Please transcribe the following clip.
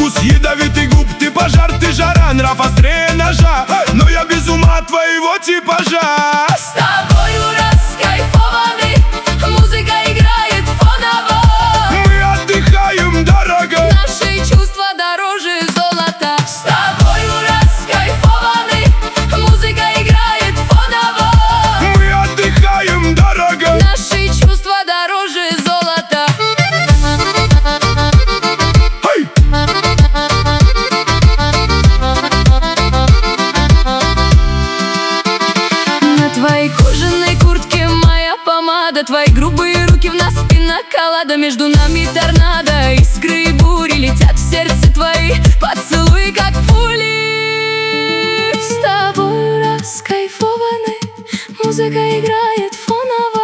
вкус ядовитый губ. Ты пожар, ты жара, нрав острее ножа, но я без ума твоего типажа. С тобою раскайфованы, музыка играет фоново. Мы отдыхаем дорого, Наши чувства дороже золота. С тобою раскайфованы, музыка играет фоново. мы отдыхаем дорого. Наши чувства дороже золота. Эй! На твоей кожаной куртке моя помада, твои грубые руки в нас пинаколада. Между нами торнадо, искры и бури летят в сердце твои поцелуи, как пули. С тобой раскайфованы, музыка играет фоново.